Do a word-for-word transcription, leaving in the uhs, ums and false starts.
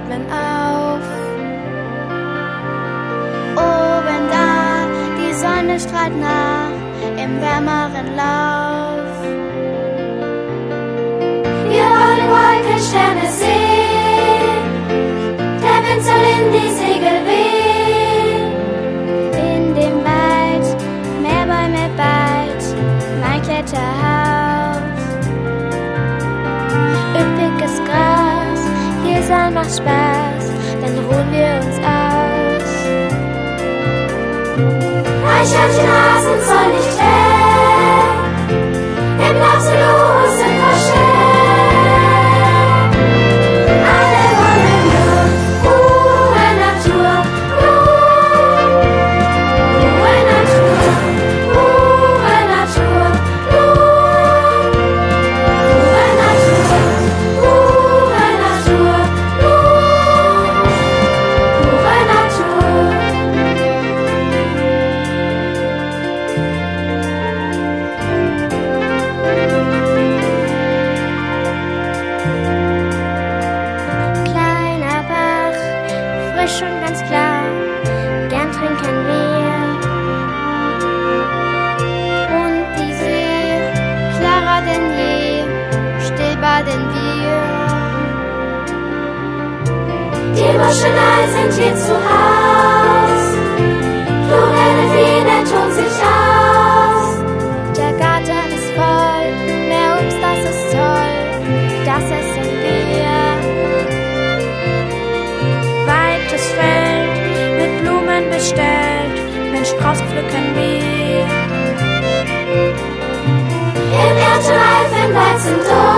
atmen auf. Oben da, die Sonne strahlt nah im wärmeren Lauf. Wir wollen Wolkensterne sehen, der Wind soll in die Segel wehen. In dem Wald, mehr Bäume bald, mein Kletterhaus. Üppiges Gras, hier sein macht Spaß, dann ruhen wir uns aus. Eichhörnchenhasen soll nicht weg, im Laub so los und versteckt. Alle wollen nur Ruhe, Natur, Ruhe, Ruhe, Natur, Ruhe, Natur, Ruhe, Ruhe, Natur, Ruhe, Natur, Ruhe, Natur. Kleiner Bach, frisch und ganz klar, gern trinken wir. Und die See, klarer denn je, still baden wir. Die Muscheln sind hier zu Haus, kluge Delfine tun sich aus. Der Garten ist voll, mehr Obst, das ist toll, das essen wir. Weites Feld mit Blumen bestellt, den Strauß pflücken wir. Im Erdreif im Weizendorf